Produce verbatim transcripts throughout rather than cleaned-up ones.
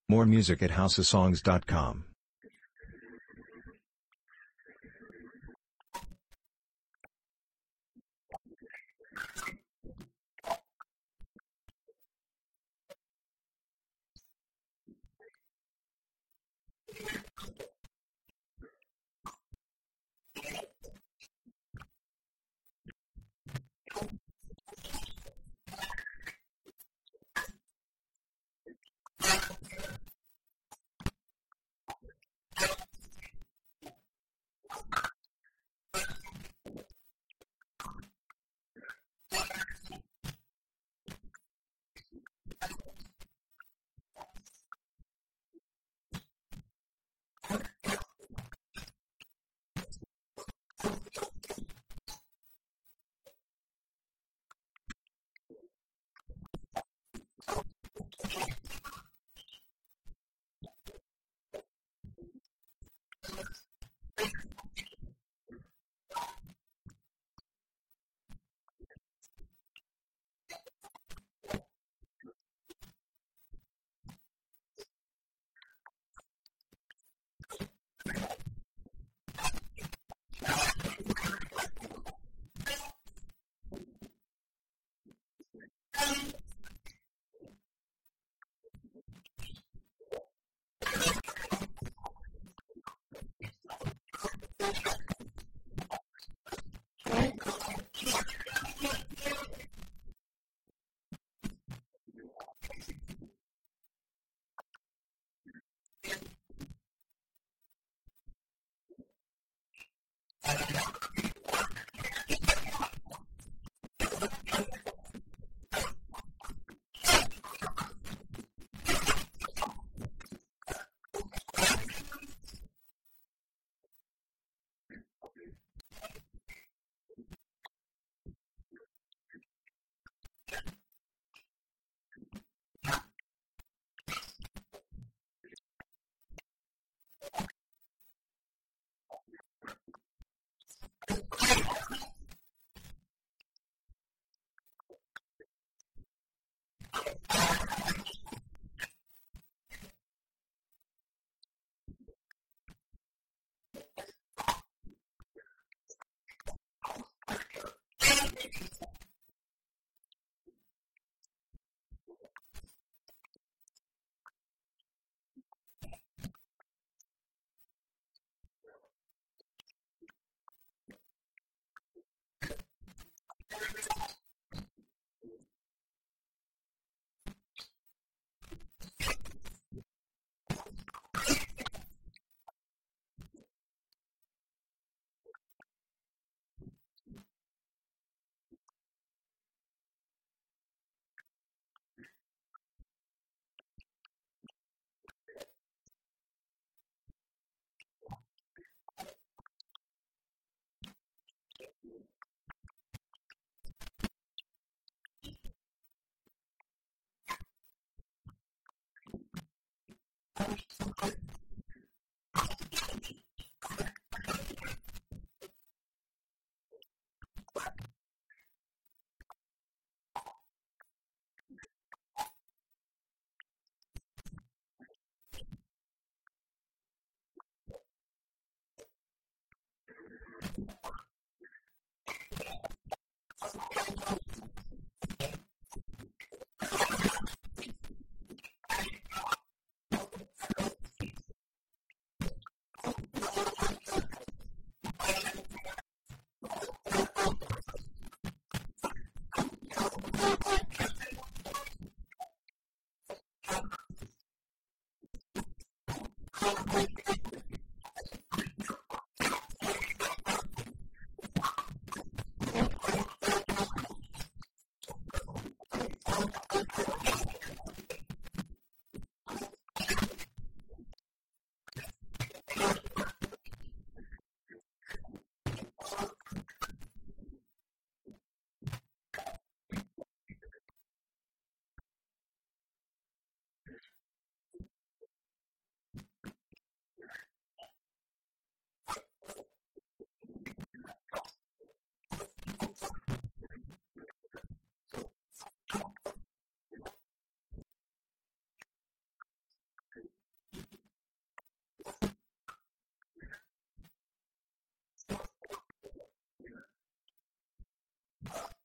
More music at house of songs dot com.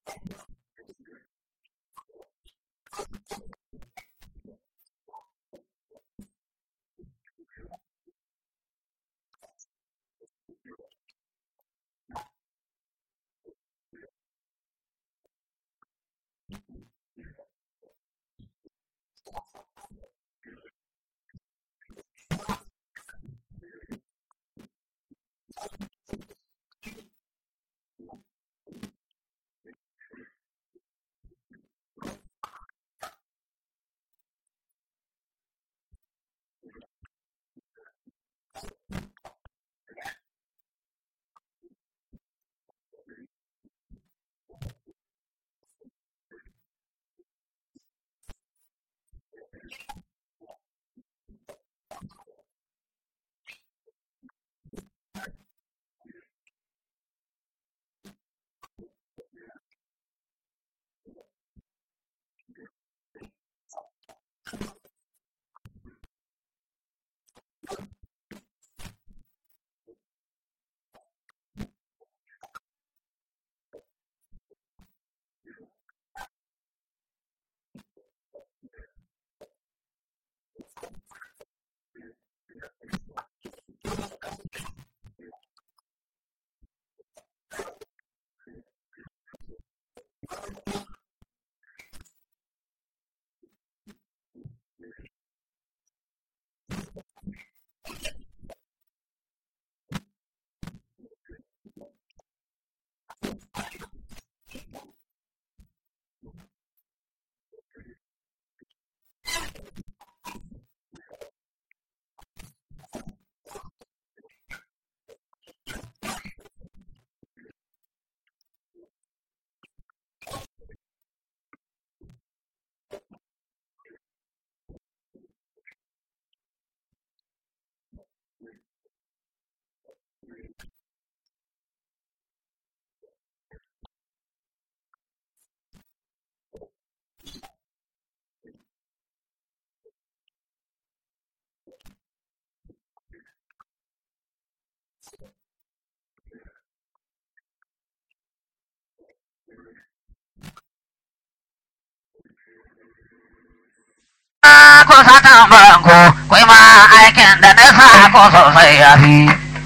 Ko satan banko, kwai ma aikin da na sa ko sosai ya fi.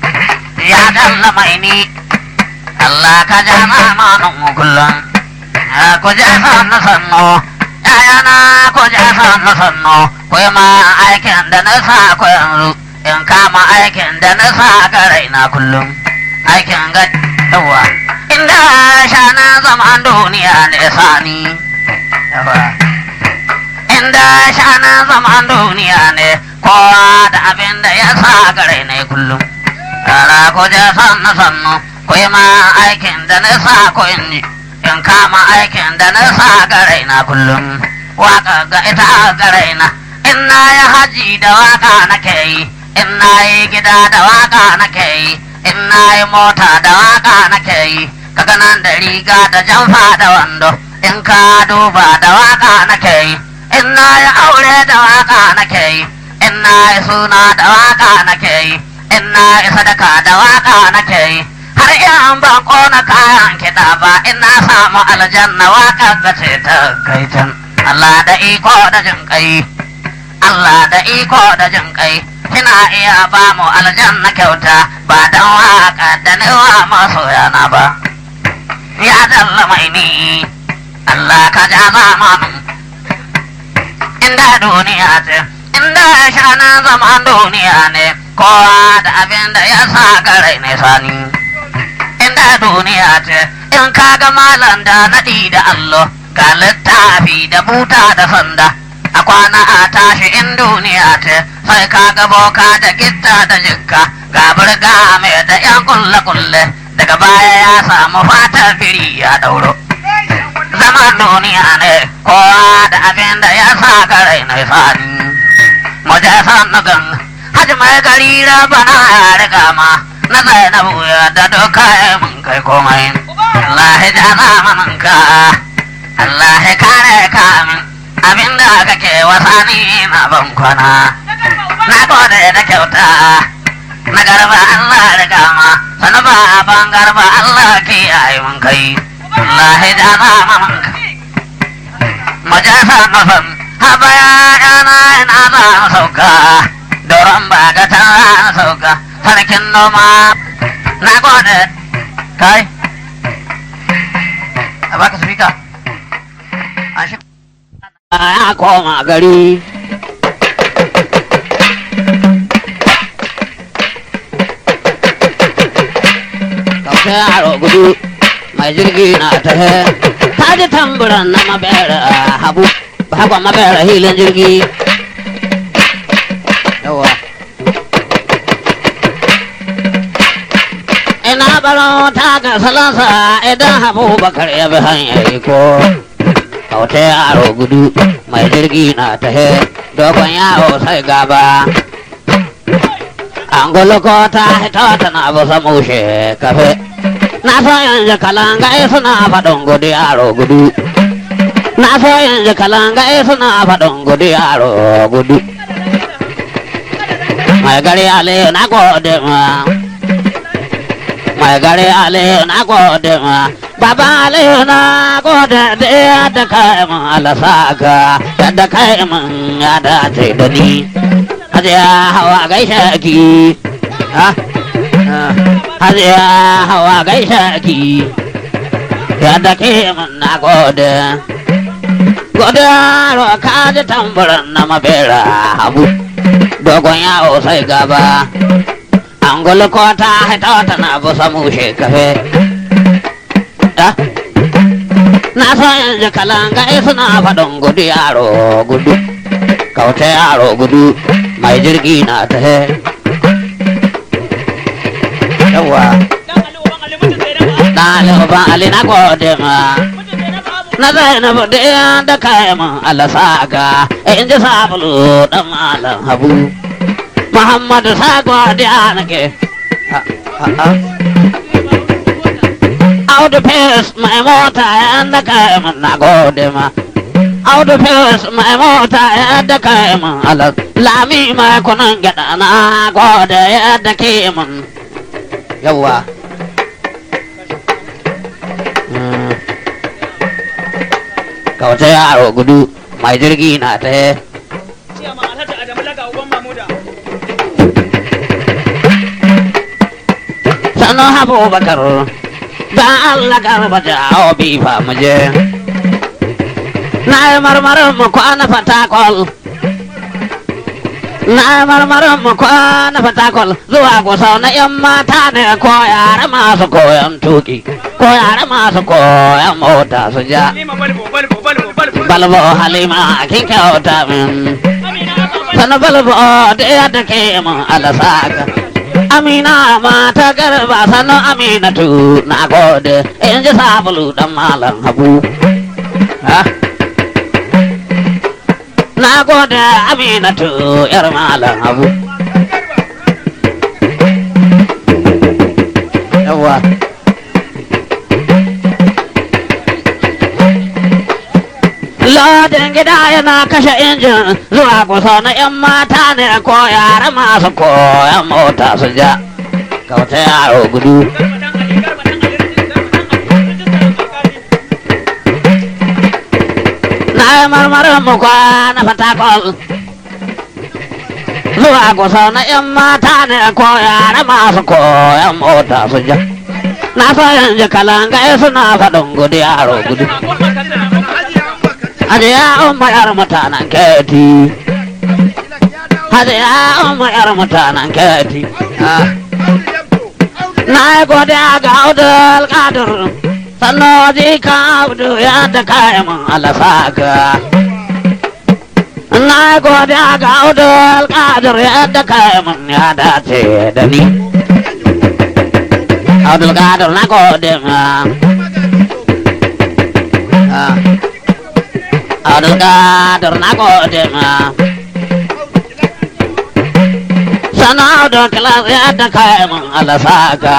Ya dalla mai ni, Allah ka ja zamanin kullum. Ku ja sannu sannu, ‘ya'yana ku ja sannu sannu, kwai ma aikin da na sa ku yanzu, in kama aikin da na sa ka raina kullum. Aikin ga yawa, inda shanan zaman duniya ne sani. Yawa. Inda shanan zaman duniya ne kowa da abin da ya sa gare ne kullum. Yara ku je sannu sannu ku yi ma aikin da na sa ku in in kama aikin da na sa gare na kullum. Waka ga ita gare na in na yi haji da waka nake yi, in na yi gida da waka nake yi, in na yi mota da waka nake yi, kaga nan da riga da jamfa da wando in ka duba da waka nake yi. In na yi aure da waka nake yi, in na yi suna da waka nake yi, in na yi sadaka da waka nake yi, har yan ban kona kayan kiɗa ba in na samu aljanna waka gace ta kai can. Allah da iko da jin kai, Allah da iko da jin kai, kina iya ba mu aljanna kyauta ba dan waka da nawa masoyana ba. Ya dalla mai ni, Allah ka ja zamanin inda duniya ce, inda shanan zaman duniya ne, kowa da abin da ya sa garai ne sani. Inda duniya ce, in ka ga malam da naɗi da allo, ga littafi da buta da sanda, a kwana a tashi in duniya ce, sai ka ga boka da gitta da jikka, ga burga mai da yan kulle-kulle, daga baya ya samu fatar biri ya ɗauro. Zaman duniya ne kowa da abin da ya sa garai na sani. Mu je sannu gan haji mai gari rabana ya riga ma na Zainabu ya da doka ya mun kai komai. Allah ya ja zamanin ka, Allah ya kare ka min abin da kake wasani na ban kwana. Na gode da kyauta na garba Allah riga ma sanu ba ban garba Allah ke yi mun kai. wallahi da zamanka majasa mafan haba ya gana ina za sauka doron ba ga ta sauka sarkin noma na gode kai a baka speaker an shi ya koma gari kauce yaro gudu mai jirgi na tahe ta ji tamburan na mabera habu ba haka mabera hilin jirgi yawa ina baro ta ga salansa idan habu bakar ya bi hanyar ko kauce yaro gudu mai jirgi na tahe dogon yaro sai gaba an gulu ko ta hito tana busa mushe kafe na so yanzu kalanga suna faɗin gudu yaro gudu na so yanzu kalanga suna faɗin gudu yaro gudu mai gari aliyu na gode ma mai gari aliyu na gode ma baba aliyu na gode da yadda kai mun alasaka yadda kai mun ya dace da ni hajiya hawa gaishe ki ha hajiya hawa gaishe ki yadda ke mun na gode gode ro ka ji tamburan na mabera habu dogon yawo sai gaba an gulu ko ta haita tana busa mushe kafe na so yanzu kalanga suna faɗin gudu yaro gudu kauce yaro gudu mai jirgi na ta he yawa ɗaliban ali na gode ma na zainabu da da kayan alasaka in ji sabulu ɗan malam habu muhammadu sa godiya nake audu fes mai mota yan da kayan na gode ma audu fes mai mota yadda kai mun alas lami mai kunan gyaɗa na gode yadda ke mun yawa kauce yaro gudu mai jirgi na ta sannan habu bakar da Allah garba jawo bifa muje na yi marmarin mu kwana fatakol na yi marmarin mu kwana fatakol zuwa kusa na yan mata ne ko yara masu koyon tuki ko yara masu koyon mota su ja balbo halima kin kyauta min sanu balbo da yadda ke mun alasaka amina mata garba sanu aminatu na gode in ji sabulu dan malam habu ha na gode aminatu yar malam habu yawa lodin gida yana kashe injin zuwa kusa na yan mata ne ko yara masu koyan mota su ja kauta yaro gudu na yi marmarin mu kwana fatakol zuwa kusa na yan mata ne ko yara masu koyan mota su ja na so yanzu kalanga suna faɗin gudu yaro gudu hajiya umma yar mutanen keti hajiya umma yar mutanen keti na yi godiya ga Abdul Qadir sannan ji ka Abdu ya da kayan alasaka na yi godiya ga Abdul Qadir ya da kayan ya dace da ni Abdul Qadir na gode ma Abdul Qadir na gode ma sana Abdul Qadir ya da kayan alasaka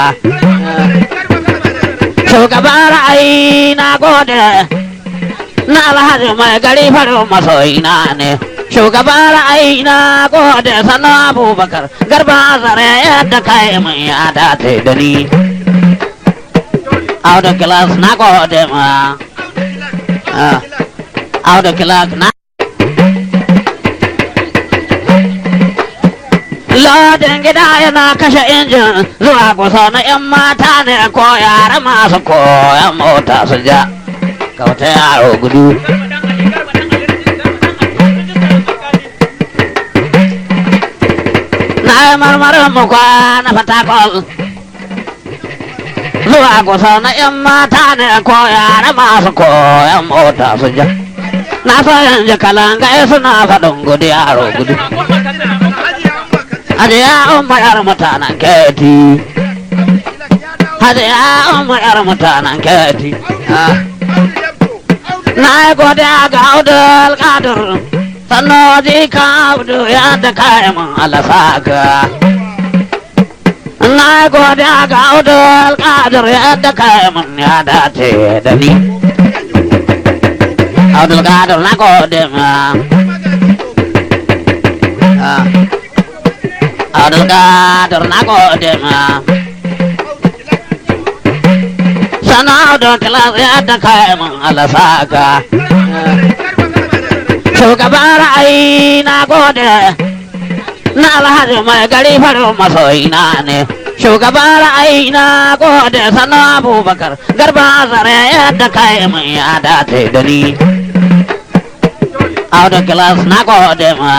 shugaban ra'ayi na gode na alhaji mai gari farin masoyina ne shugaban ra'ayi na gode sana Abubakar garba zare yadda kayan ya dace da ni Auto class na gode ma. Auto class na. Lodin gida yana kashe injin zuwa kusa na 'yan mata ne ko yara masu koyan mota su ja. Kauta yaro gudu. Na yi marmarin mu kwana fatakol. Zuwa kusa na 'yan mata ne ko yara masu koyan mota su ja. Na so yanzu kalangai suna faɗin gudu yaro gudu. Hajiya umar yar mutanen keti. Hajiya umar yar mutanen keti. Na yi godiya ga Abdul Kadir. Sannan ji ka Abdu ya da kayan alasaka. Na yi godiya ga Abdul Kadir ya da kayan ya dace da ni. Abdul Kadir na gode ma. Abdul Kadir na gode ma. Sana Abdul Kadir ya da kayan alasaka. Shugaban ra'ayi na gode na Alhaji mai gari farin masoyina ne. Shugaban ra'ayi na gode sannan Abubakar Garba Zare yadda kai mun ya dace da ni. Auto class na gode ma.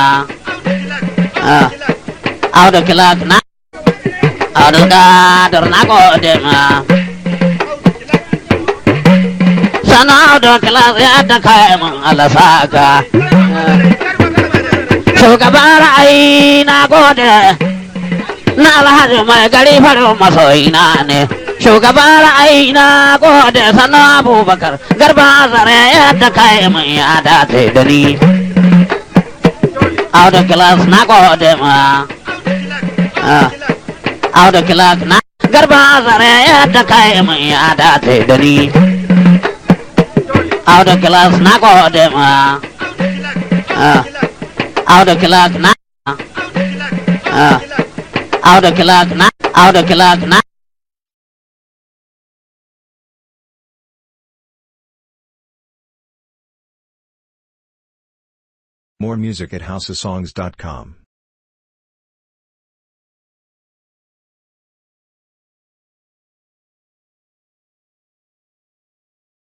Auto class na. Auto Kadir na gode ma. Sana Auto class yadda kai mun alasaka. Shugaban ra'ayi na gode na Alhaji mai gari farin masoyina ne. Shugaban ra'ayi na gode sannan Abubakar Garba Zare yadda kai mun ya dace da ni. Auto class na gode ma. Auto class na. Garba Zare yadda kai mun ya dace da ni. Auto class na gode ma. Auto class na. Auto class na. Auto class na. More music at house of songs dot com.